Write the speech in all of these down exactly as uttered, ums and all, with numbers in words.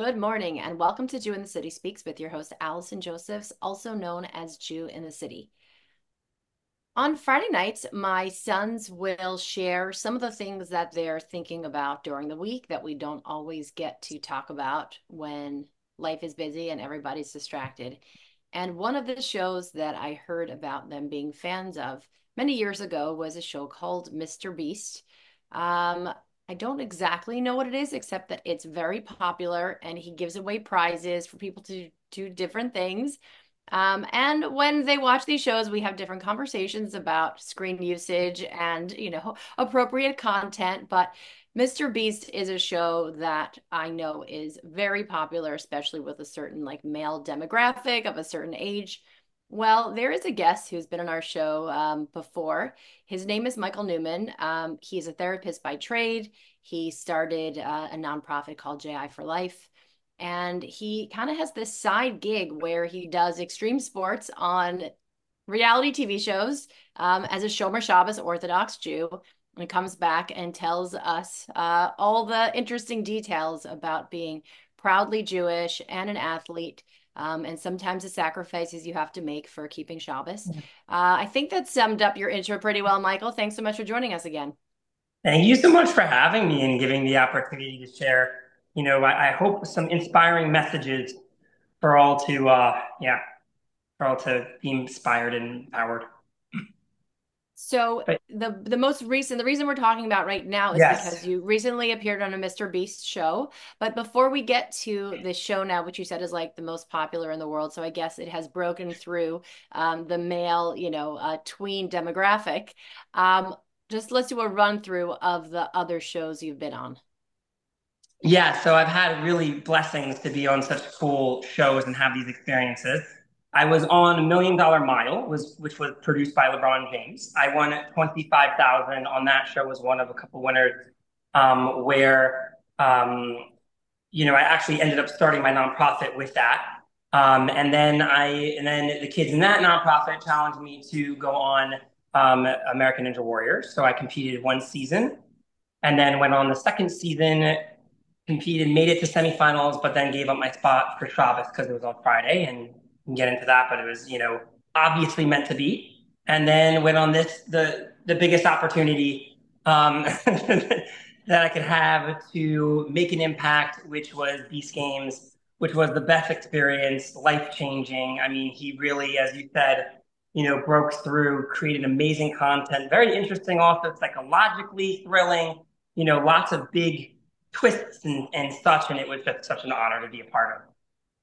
Good morning and welcome to Jew in the City Speaks with your host, Allison Josephs, also known as Jew in the City. On Friday nights, my sons will share some of the things that they're thinking about during the week that we don't always get to talk about when life is busy and everybody's distracted. And one of the shows that I heard about them being fans of many years ago was a show called Mister Beast. Um, I don't exactly know what it is, except that it's very popular and he gives away prizes for people to do different things. Um, and when they watch these shows, we have different conversations about screen usage and, you know, appropriate content. But Mister Beast is a show that I know is very popular, especially with a certain like male demographic of a certain age. Well, there is a guest who's been on our show um, before. His name is Michael Newman. Um, he's a therapist by trade. He started uh, a nonprofit called J I for Life. And he kind of has this side gig where he does extreme sports on reality T V shows um, as a Shomer Shabbos Orthodox Jew. And comes back and tells us uh, all the interesting details about being proudly Jewish and an athlete, um, and sometimes the sacrifices you have to make for keeping Shabbos. Uh, I think that summed up your intro pretty well, Michael. Thanks so much for joining us again. Thank you so much for having me and giving the opportunity to share. You know, I, I hope some inspiring messages for all to, uh, yeah, for all to be inspired and empowered. So But the the most recent the reason we're talking about right now is yes, because you recently appeared on a Mister Beast show. But before we get to the show now, which you said is like the most popular in the world, so I guess it has broken through um, the male, you know, uh, tween demographic. Um, just let's do a run through of the other shows you've been on. yeah. So I've had really blessings to be on such cool shows and have these experiences. I was on Million Dollar Mile, was which was produced by LeBron James. I won twenty-five thousand on that show. Was one of a couple winners, um, where um, you know, I actually ended up starting my nonprofit with that. Um, and then I, and then the kids in that nonprofit challenged me to go on um, American Ninja Warrior. So I competed one season, and then went on the second season, competed, made it to semifinals, but then gave up my spot for Shabbos because it was on Friday, and we can get into that. But it was, you know, obviously meant to be. And then went on this the the biggest opportunity um, that I could have to make an impact, which was Beast Games, which was the best experience, life changing. I mean, he really, as you said, you know, broke through, created amazing content, very interesting, also psychologically thrilling. You know, lots of big twists and, and such, and it was just such an honor to be a part of.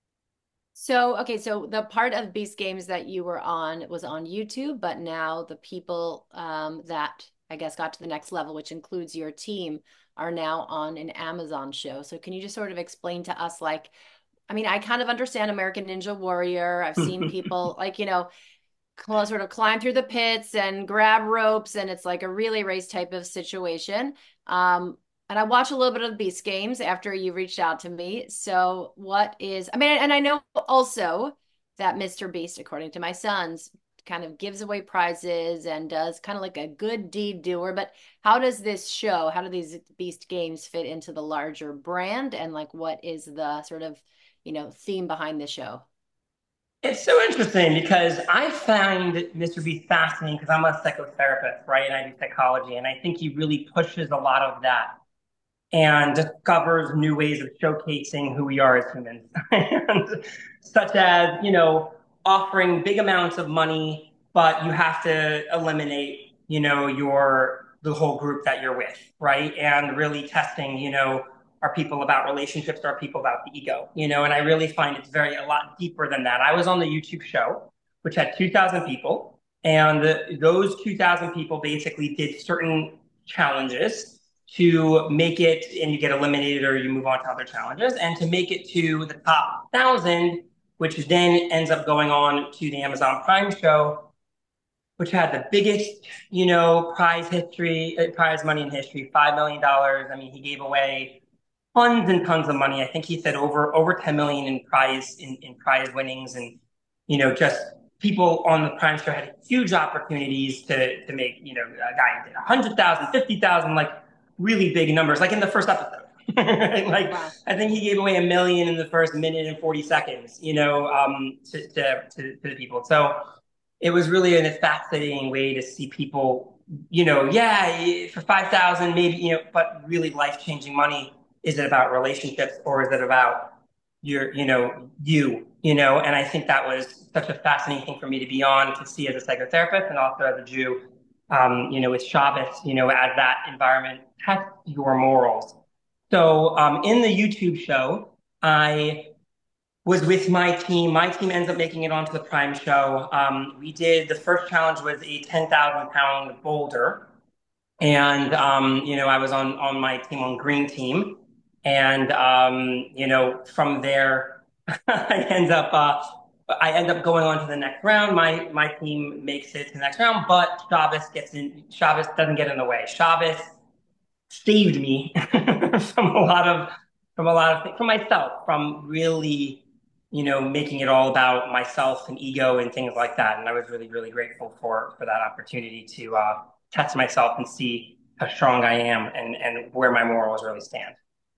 So, okay, so the part of Beast Games that you were on was on YouTube, but now the people um, that I guess got to the next level, which includes your team, are now on an Amazon show. So, can you just sort of explain to us, like, I mean, I kind of understand American Ninja Warrior. I've seen people like, you know, cl- sort of climb through the pits and grab ropes, and it's like a relay race type of situation. Um, and I watch a little bit of the Beast Games after you reached out to me. So, what is, I mean, and I know also that Mister Beast, according to my sons, kind of gives away prizes and does kind of like a good deed doer. But how does this show, how do these Beast Games fit into the larger brand? And like, what is the sort of, you know, theme behind the show? It's so interesting because I find Mister Beast fascinating because I'm a psychotherapist, right? And I do psychology, and I think he really pushes a lot of that and discovers new ways of showcasing who we are as humans, and such as, you know, offering big amounts of money, but you have to eliminate, you know, your the whole group that you're with, right? And really testing, you know, are people about relationships, are people about the ego, you know? And I really find it's very a lot deeper than that. I was on the YouTube show, which had two thousand people, and those two thousand people basically did certain challenges to make it, and you get eliminated or you move on to other challenges, and to make it to the top thousand, which then ends up going on to the Amazon Prime show, which had the biggest, you know, prize history, uh, prize money in history, five million dollars. I mean, he gave away tons and tons of money. I think he said over over ten million in prize in, in prize winnings, and you know, just people on the Prime show had huge opportunities to to make, you know, a guy did one hundred thousand, fifty thousand, like really big numbers, like in the first episode. Like, Wow. I think he gave away a million in the first minute and forty seconds, you know, um, to, to, to, to the people. So it was really a fascinating way to see people, you know, yeah, for five thousand, maybe, you know, but really life changing money. Is it about relationships or is it about your, you know, you, you know? And I think that was such a fascinating thing for me to be on to see as a psychotherapist and also as a Jew, um, you know, with Shabbos, you know, as that environment tests your morals. So um, in the YouTube show, I was with my team. My team ends up making it onto the Prime show. Um, we did the first challenge was a ten thousand pound boulder, and um, you know I was on on my team on green team, and um, you know from there I end up uh, I end up going on to the next round. My my team makes it to the next round, but Shabbos gets in. Shabbos doesn't get in the way. Shabbos saved me from a lot of from a lot of things, from myself, from really, you know, making it all about myself and ego and things like that. And I was really, really grateful for for that opportunity to uh, test myself and see how strong I am and and where my morals really stand.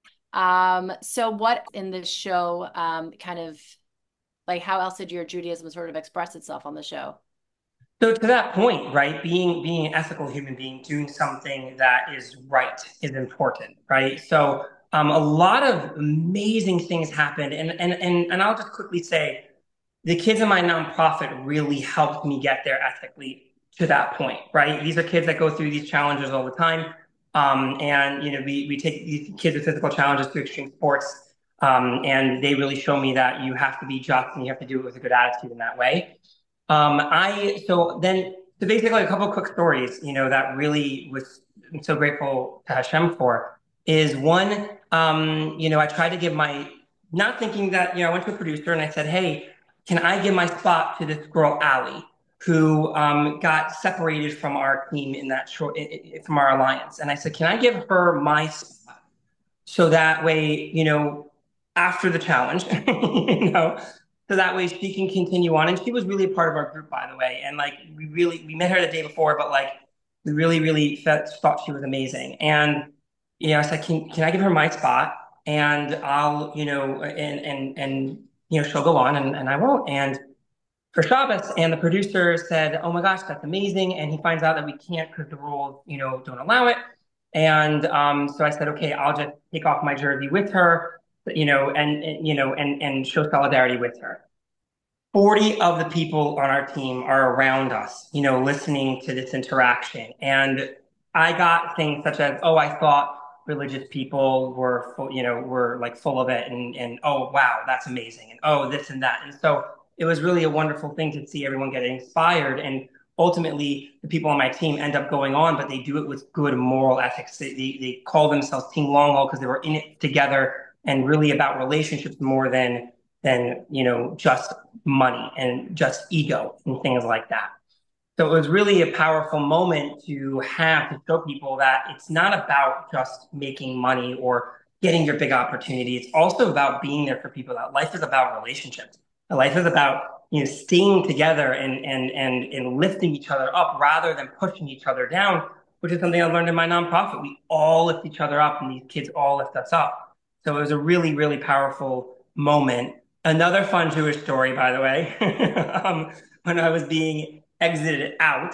Um, so what in the show, um, kind of like how else did your Judaism sort of express itself on the show? So to that point, right, being being an ethical human being, doing something that is right is important, right? So um, a lot of amazing things happened, and and and and I'll just quickly say, the kids in my nonprofit really helped me get there ethically to that point, right? These are kids that go through these challenges all the time, um, and you know, we we take these kids with physical challenges to extreme sports, um, and they really show me that you have to be just and you have to do it with a good attitude in that way. Um, I so then so basically a couple of quick stories, you know, that really was I'm so grateful to Hashem for is one, um, you know, I tried to give my not thinking that, you know, I went to a producer and I said, hey, can I give my spot to this girl, Allie, who um, got separated from our team in that short from our alliance? And I said, can I give her my spot so that way, you know, after the challenge, you know, so that way she can continue on. And she was really a part of our group, by the way. And like, we really, we met her the day before, but like, we really, really felt, thought she was amazing. And, you know, I said, can, can I give her my spot? And I'll, you know, and, and, and, you know, she'll go on and, and I won't. And for Shabbos, and the producer said, "Oh my gosh, that's amazing!" And he finds out that we can't because the rules, you know, don't allow it. And um, so I said, "Okay, I'll just take off my jersey with her, you know, and, and you know, and and show solidarity with her." forty of the people on our team are around us, you know, listening to this interaction. And I got things such as, oh, I thought religious people were, full, you know, were like full of it. And, and, oh, wow, that's amazing. And, oh, this and that. And so it was really a wonderful thing to see everyone get inspired. And ultimately, the people on my team end up going on, but they do it with good moral ethics. They, they, they call themselves Team Long Haul because they were in it together and really about relationships more than than you know just money and just ego and things like that. So it was really a powerful moment to have to show people that it's not about just making money or getting your big opportunity. It's also about being there for people. That life is about relationships. That life is about you know staying together and and and and lifting each other up rather than pushing each other down, which is something I learned in my nonprofit. We all lift each other up, and these kids all lift us up. So it was a really really powerful moment. Another fun Jewish story, by the way, um, when I was being exited out,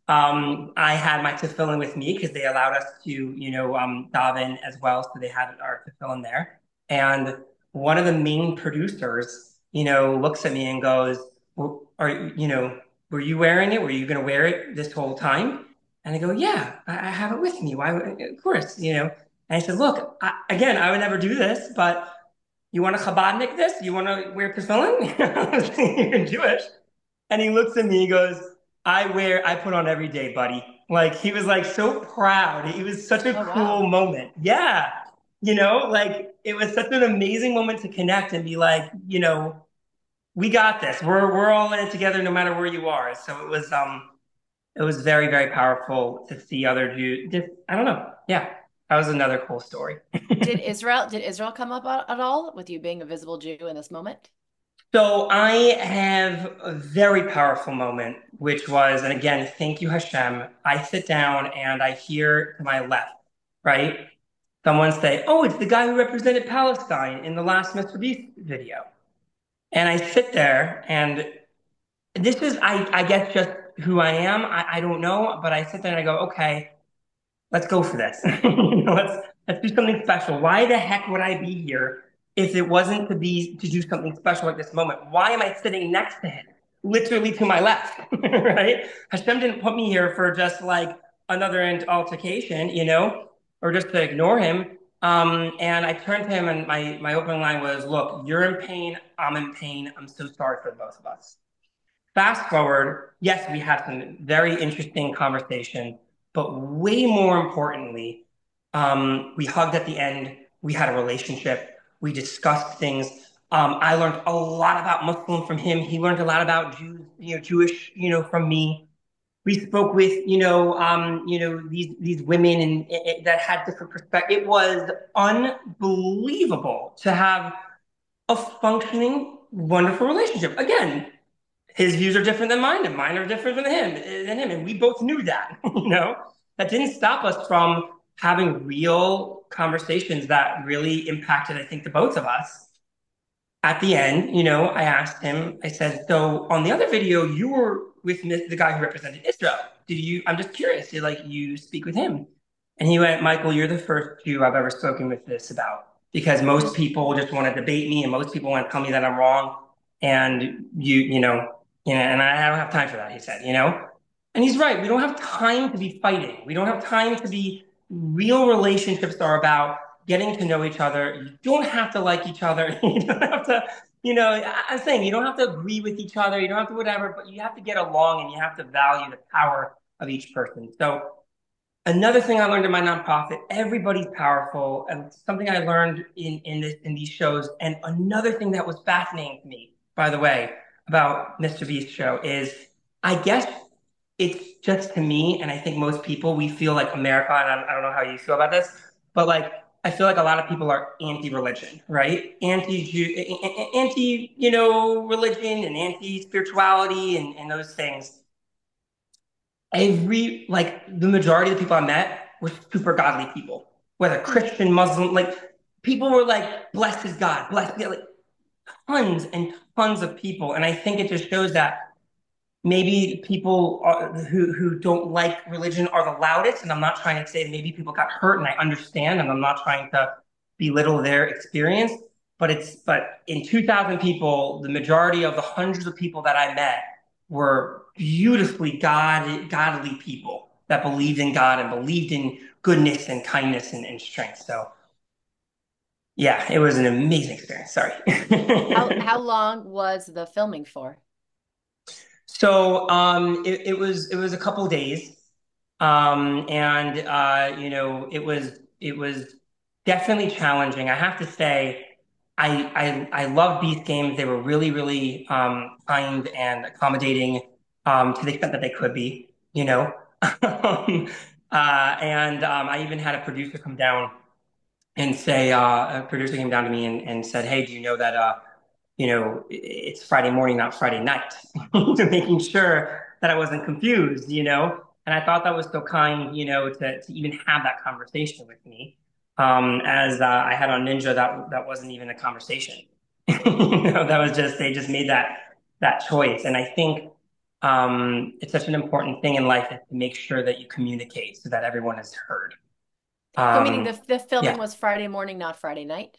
um, I had my tefillin with me because they allowed us to, you know, um, daven as well. So they had our tefillin there. And one of the main producers, you know, looks at me and goes, "Well, are you know, were you wearing it? Were you going to wear it this whole time?" And I go, "Yeah, I, I have it with me. Why? Of course, you know." And I said, "Look, I, again, I would never do this, but." You want to Chabadnik this? You want to wear tefillin? You're Jewish. And he looks at me, he goes, I wear, I put on every day, buddy. Like he was like so proud. It was such a Oh, cool wow. moment. Yeah. You know, like it was such an amazing moment to connect and be like, you know, we got this. We're we're all in it together no matter where you are. So it was um it was very, very powerful to see other Jews. Just I don't know. Yeah. That was another cool story. Did Israel did Israel come up at, at all with you being a visible Jew in this moment? So I have a very powerful moment, which was, and again, thank you, Hashem. I sit down and I hear to my left, right? someone say, "Oh, it's the guy who represented Palestine in the last Mister Beast video." And I sit there, and this is, I, I guess, just who I am. I, I don't know, but I sit there and I go, okay, let's go for this. You know, let's let's do something special. Why the heck would I be here if it wasn't to be to do something special at this moment? Why am I sitting next to him, literally to my left, right? Hashem didn't put me here for just like another altercation, you know, or just to ignore him. Um, and I turned to him, and my my opening line was, "Look, you're in pain. I'm in pain. I'm so sorry for the both of us." Fast forward, yes, we had some very interesting conversation, but way more importantly, um, we hugged at the end. We had a relationship. We discussed things. Um, I learned a lot about Muslim from him. He learned a lot about Jews, you know, Jewish, you know, from me. We spoke with, you know, um, you know, these these women and it, that had different perspectives. It was unbelievable to have a functioning, wonderful relationship. Again, his views are different than mine, and mine are different than him, than him, and we both knew that. You know, that didn't stop us from having real conversations that really impacted, I think, the both of us. At the end, you know, I asked him. I said, "So on the other video, you were with the guy who represented Israel. Did you? I'm just curious. Did like you speak with him?" And he went, "Michael, you're the first Jew I've ever spoken with this about, because most people just want to debate me, and most people want to tell me that I'm wrong, and you, you know." You know, and I don't have time for that, he said, you know? And he's right. We don't have time to be fighting. We don't have time to be, real relationships are about getting to know each other. You don't have to like each other. You don't have to, you know, I- I'm saying you don't have to agree with each other. You don't have to whatever, but you have to get along and you have to value the power of each person. So another thing I learned in my nonprofit, everybody's powerful, and something I learned in in this in these shows. And another thing that was fascinating to me, by the way, about Mister Beast show is, I guess it's just to me, and I think most people, we feel like America, and I, I don't know how you feel about this, but like I feel like a lot of people are anti-religion, right? Anti-Jew, anti, you know, religion and anti-spirituality and, and those things. Every like the majority of the people I met were super godly people, whether Christian, Muslim, like people were like, blessed is God, blessed, like tons and tons of people. And I think it just shows that maybe people are, who who don't like religion are the loudest. And I'm not trying to say maybe people got hurt, and I understand, and I'm not trying to belittle their experience. But it's but in two thousand people, the majority of the hundreds of people that I met were beautifully God godly people that believed in God and believed in goodness and kindness and, and strength. So yeah, it was an amazing experience. Sorry. How how long was the filming for? So um, it, it was it was a couple days, um, and uh, you know it was it was definitely challenging. I have to say, I I I love Beast Games. They were really really um, kind and accommodating, um, to the extent that they could be. You know, um, uh, and um, I even had a producer come down and say, uh, a producer came down to me and, and said, "Hey, do you know that uh, you know, it's Friday morning, not Friday night," to making sure that I wasn't confused, you know? And I thought that was so kind, you know, to, to even have that conversation with me. Um, as uh, I had on Ninja, that that wasn't even a conversation. You know, that was just, they just made that that choice. And I think um, it's such an important thing in life, is to make sure that you communicate so that everyone is heard. So meaning Um, the the filming yeah. was Friday morning, not Friday night?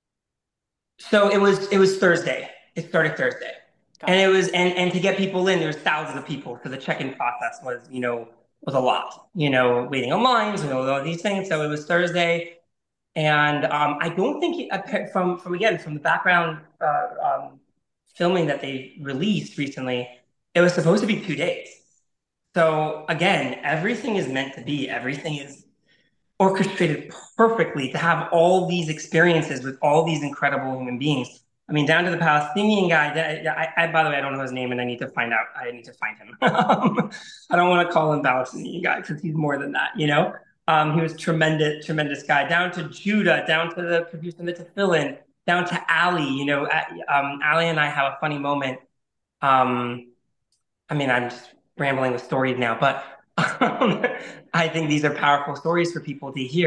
So it was it was Thursday. It started Thursday. Got And it it. was and and to get people in, there was thousands of people. So the check-in process was, you know, was a lot, you know, waiting on lines, you know, all these things. So it was Thursday. And um, I don't think it, from from again from the background uh, um, filming that they released recently, it was supposed to be two days. So again, everything is meant to be. Everything is orchestrated perfectly to have all these experiences with all these incredible human beings. I mean, down to the Palestinian guy. That, I, I, by the way, I don't know his name, and I need to find out. I need to find him. I don't want to call him Palestinian guy because he's more than that. You know, um, he was tremendous, tremendous guy. Down to Judah, down to the producer the tefillin, down to Ali. You know, um, Ali and I have a funny moment. Um, I mean, I'm just rambling with stories now, but um, I think these are powerful stories for people to hear.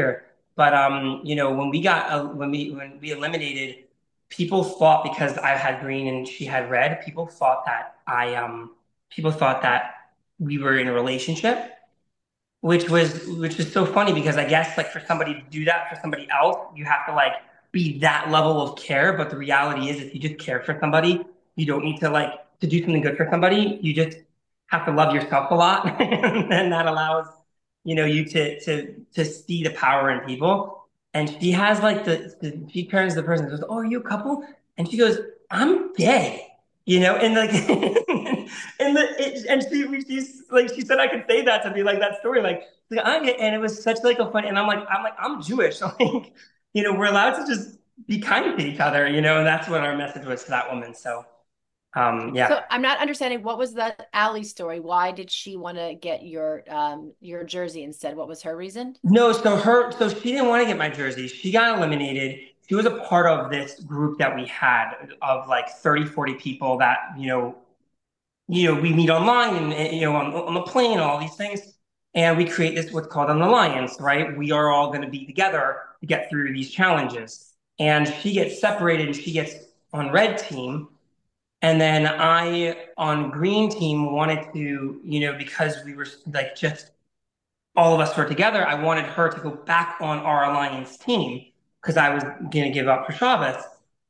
But um, you know, when we got uh, when we when we eliminated, people thought because I had green and she had red, people thought that I um people thought that we were in a relationship, which was which is so funny because I guess like for somebody to do that for somebody else, you have to like be that level of care. But the reality is, if you just care for somebody, you don't need to like to do something good for somebody. You just have to love yourself a lot, and then that allows you know you to to to see the power in people. And she has like the, the she turns to the person and goes, "Oh, are you a couple?" And she goes, "I'm gay." You know, and like, and the it, and she she's like she said I could say that to be like that story like, like I'm and it was such like a fun and I'm like I'm like I'm Jewish like you know we're allowed to just be kind to each other you know and that's what our message was to that woman so um yeah. So I'm not understanding what was the Allie story. Why did she want to get your um your jersey instead? What was her reason? No, so her so she didn't want to get my jersey. She got eliminated. She was a part of this group that we had of like thirty, forty people that you know you know, we meet online and, and, you know, on, on the plane, all these things. And we create this what's called an alliance, right? We are all going to be together to get through these challenges. And she gets separated and she gets on red team. And then I on green team wanted to, you know, because we were like just all of us were together, I wanted her to go back on our alliance team because I was going to give up for Shabbos.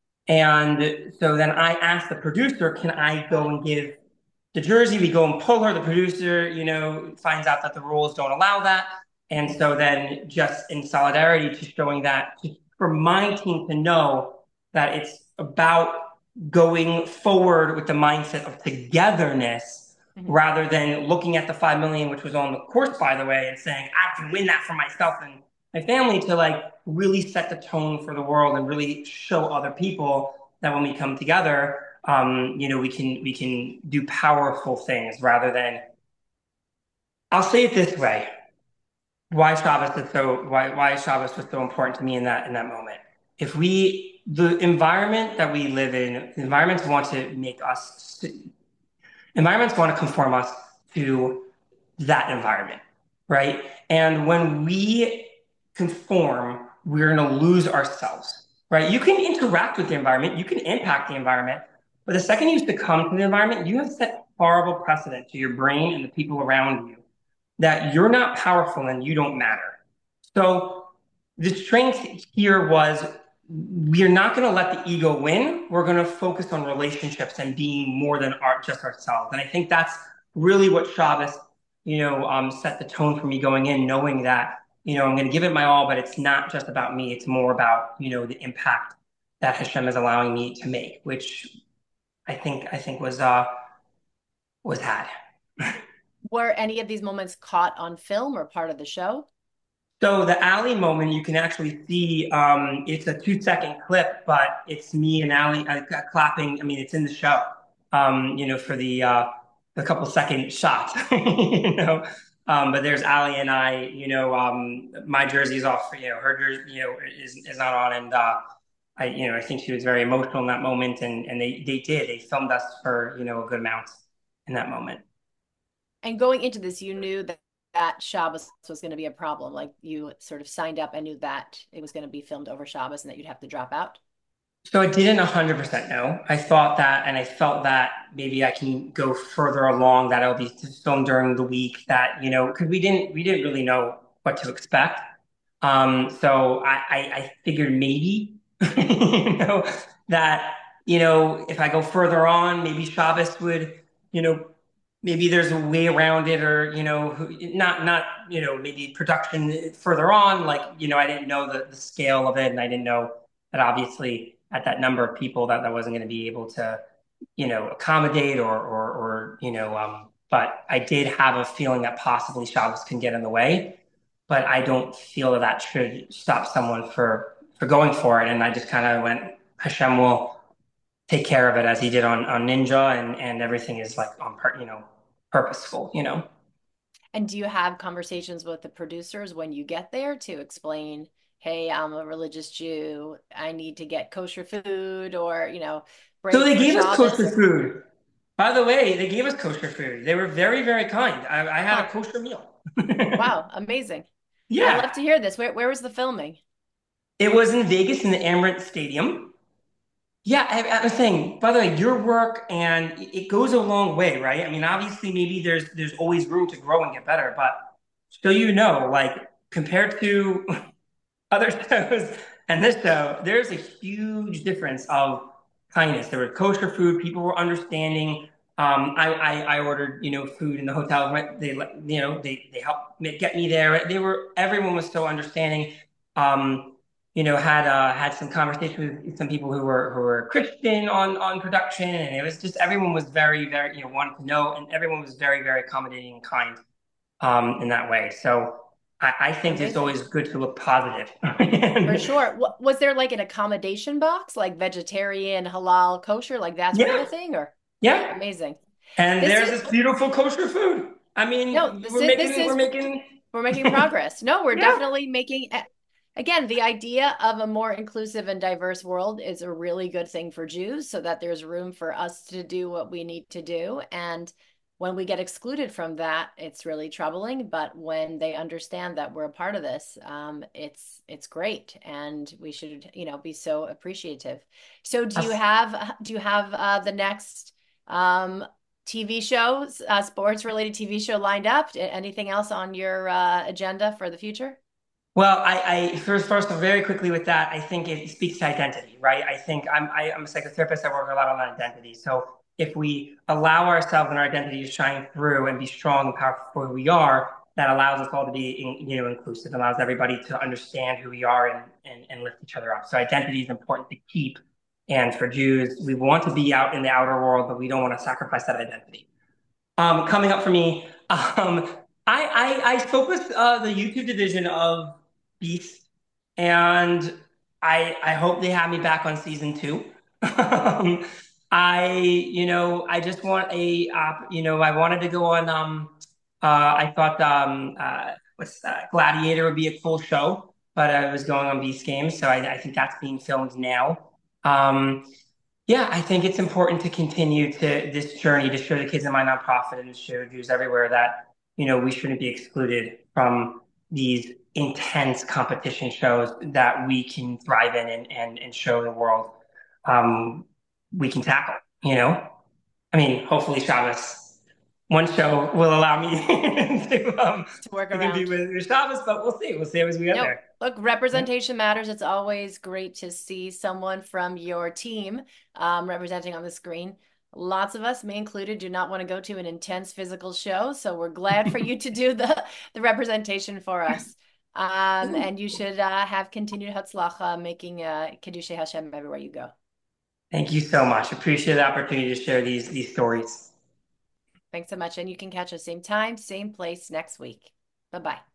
And so then I asked the producer, can I go and give the jersey? We go and pull her. The producer, you know, finds out that the rules don't allow that. And so then just in solidarity to showing that for my team to know that it's about going forward with the mindset of togetherness Mhm. rather than looking at the five million, which was on the course, by the way, and saying, I can win that for myself and my family to like really set the tone for the world and really show other people that when we come together, um, you know, we can we can do powerful things rather than. I'll say it this way: why Shabbos is so why why Shabbos was so important to me in that in that moment. If we the environment that we live in, environments want to make us environments want to conform us to that environment, right? And when we conform, we're going to lose ourselves, right? You can interact with the environment, you can impact the environment, but the second you succumb to the environment, you have set horrible precedent to your brain and the people around you that you're not powerful and you don't matter. So the strength here was we're not going to let the ego win. We're going to focus on relationships and being more than our, just ourselves. And I think that's really what Shabbos, you know, um, set the tone for me going in, knowing that, you know, I'm going to give it my all, but it's not just about me. It's more about, you know, the impact that Hashem is allowing me to make, which I think, I think was, uh, was had. Were any of these moments caught on film or part of the show? So the alley moment, you can actually see um, it's a two second clip, but it's me and Allie uh, clapping. I mean, it's in the show, um, you know, for the uh, the couple second shots, you know. Um, but there's Allie and I, you know, um, my jersey's off, you know, her jersey, you know, is is not on, and uh, I, you know, I think she was very emotional in that moment, and and they they did they filmed us for you know a good amount in that moment. And going into this, you knew that that Shabbos was going to be a problem. Like you sort of signed up and knew that it was going to be filmed over Shabbos and that you'd have to drop out. So I didn't one hundred percent know. I thought that, and I felt that maybe I can go further along, that it'll be filmed during the week, that, you know, because we didn't, we didn't really know what to expect. Um, so I, I, I figured maybe, you know, that, you know, if I go further on, maybe Shabbos would, you know, maybe there's a way around it or, you know, not, not, you know, maybe production further on, like, you know, I didn't know the, the scale of it and I didn't know that obviously at that number of people that that wasn't going to be able to, you know, accommodate or, or, or, you know, um, but I did have a feeling that possibly Shabbos can get in the way, but I don't feel that that should stop someone for, for going for it. And I just kind of went, Hashem will take care of it as he did on, on Ninja and, and everything is like on part, you know, purposeful, you know. And do you have conversations with the producers when you get there to explain, hey, I'm a religious Jew, I need to get kosher food or, you know, So break they for gave us Shabbos? kosher food. By the way, they gave us kosher food. They were very, very kind. I, I had a Huh. kosher meal. Wow, amazing. I love to Yeah, hear this. Where where was the filming? it was in Vegas in the Emirates Stadium. Yeah, I, I was saying, by the way, your work and it it goes a long way, right? I mean, obviously, maybe there's there's always room to grow and get better, but so you know, like compared to other shows and this show, there's a huge difference of kindness. There was kosher food, people were understanding. Um, I, I, I ordered, you know, food in the hotel. Right? They, let- you know, they, they helped me- get me there. Right? They were, everyone was so understanding. Um, you know, had uh, had some conversation with some people who were who were Christian on on production, and it was just everyone was very, very, you know, wanted to know, and everyone was very, very accommodating and kind um, in that way. So I, I think it's Amazing. always good to look positive. For And sure. Wa- Was there like an accommodation box, like vegetarian, halal, kosher, like that sort of a yeah, thing, or yeah. amazing? And This there's is this beautiful kosher food. I no, mean, this we're is this making, we're is making, we're making progress. No, we're yeah. definitely making again, the idea of a more inclusive and diverse world is a really good thing for Jews so that there's room for us to do what we need to do. And when we get excluded from that, it's really troubling. But when they understand that we're a part of this, um, it's it's great, and we should, you know, be so appreciative. So, do you have do you have uh, the next um, T V shows, uh, sports related T V show lined up? Anything else on your uh, agenda for the future? Well, I, I first, first, very quickly with that, I think it speaks to identity, right? I think I'm, I, I'm a psychotherapist. I work a lot on identity. So if we allow ourselves and our identity to shine through and be strong and powerful for who we are, that allows us all to be, in, you know, inclusive, allows everybody to understand who we are and, and, and lift each other up. So identity is important to keep. And for Jews, we want to be out in the outer world, but we don't want to sacrifice that identity. Um, coming up for me, um, I, I I spoke with uh, the YouTube division of Beast, and I I hope they have me back on season two. um, I you know I just want a op, you know I wanted to go on. Um, uh, I thought um, uh, what's that? Gladiator would be a cool show, but I was going on Beast Games, so I, I think that's being filmed now. Um, yeah, I think it's important to continue to this journey to show the kids in my nonprofit and to show Jews everywhere that, you know, we shouldn't be excluded from these intense competition shows that we can thrive in and, and, and show the world um, we can tackle, you know? I mean, hopefully Shabbos, one show will allow me to, um, To work to compete around. with, with Shabbos, but we'll see. We'll see as we get No, there. look, Yeah. representation matters. It's always great to see someone from your team um, representing on the screen. Lots of us, me included, do not want to go to an intense physical show, so we're glad for you to do the the representation for us. Um, and you should uh, have continued Hatzlacha making uh, Kedushei Hashem everywhere you go. Thank you so much. Appreciate the opportunity to share these these stories. Thanks so much, and you can catch us same time, same place next week. Bye bye.